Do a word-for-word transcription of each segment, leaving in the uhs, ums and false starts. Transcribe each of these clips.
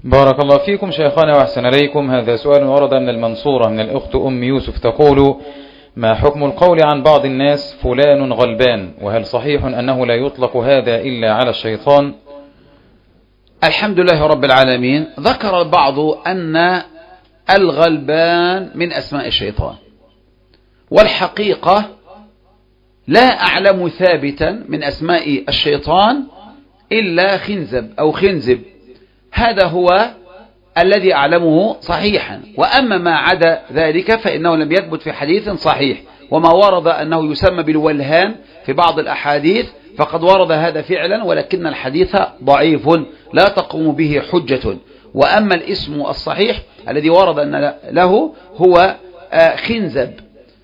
بارك الله فيكم شيخنا وأحسن إليكم. هذا سؤال ورد من المنصورة من الأخت أم يوسف تقول: ما حكم القول عن بعض الناس فلان غلبان، وهل صحيح أنه لا يطلق هذا إلا على الشيطان؟ الحمد لله رب العالمين. ذكر البعض أن الغلبان من أسماء الشيطان، والحقيقة لا أعلم ثابتا من أسماء الشيطان إلا خنزب أو خنزب، هذا هو الذي أعلمه صحيحا. وأما ما عدا ذلك فإنه لم يثبت في حديث صحيح، وما ورد أنه يسمى بالولهان في بعض الأحاديث فقد ورد هذا فعلا، ولكن الحديث ضعيف لا تقوم به حجة. وأما الاسم الصحيح الذي ورد أن له هو خنزب.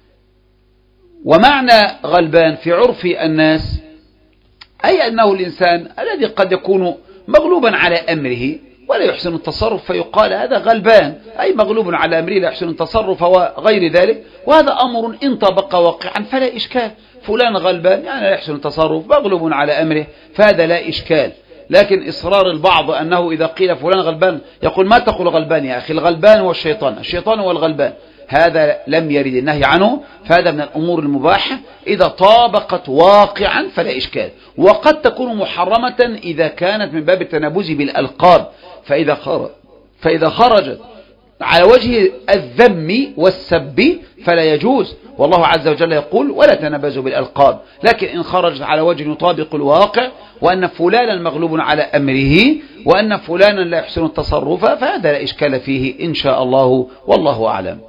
ومعنى غلبان في عرف الناس أي أنه الإنسان الذي قد يكون مغلوبا على أمره ولا يحسن التصرف فيقال هذا غلبان، أي مغلوب على أمره لا يحسن التصرف وغير ذلك. وهذا أمر إن طبق واقعا فلا إشكال، فلان غلبان يعني لا يحسن التصرف مغلوب على أمره، فهذا لا إشكال. لكن إصرار البعض أنه إذا قيل فلان غلبان يقول ما تقول غلبان يا أخي، الغلبان هو الشيطان، الشيطان هو الغلبان، هذا لم يرد النهي عنه، فهذا من الأمور المباحة إذا طابقت واقعا فلا إشكال. وقد تكون محرمة إذا كانت من باب التنابز بالألقاب، فإذا خرج فإذا خرجت على وجه الذم والسب فلا يجوز، والله عز وجل يقول ولا تنابزوا بالألقاب. لكن إن خرجت على وجه يطابق الواقع وأن فلانا مغلوب على أمره وأن فلانا لا يحسن التصرف فهذا لا إشكال فيه إن شاء الله، والله أعلم.